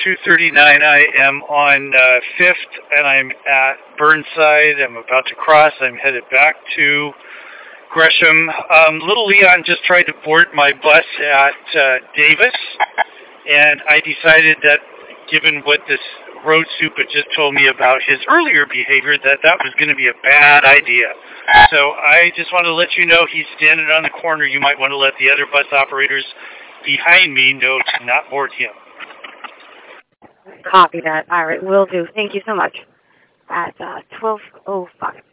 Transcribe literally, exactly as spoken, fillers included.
two thirty-nine. I am on uh, fifth, and I'm at Burnside. I'm about to cross. I'm headed back to Gresham. Um, little Leon just tried to board my bus at uh, Davis, and I decided that, given what this road soup had just told me about his earlier behavior, that that was going to be a bad idea. So I just want to let you know he's standing on the corner. You might want to let the other bus operators behind me know to not board him. Copy that. All right, will do. Thank you so much. At uh, twelve oh five.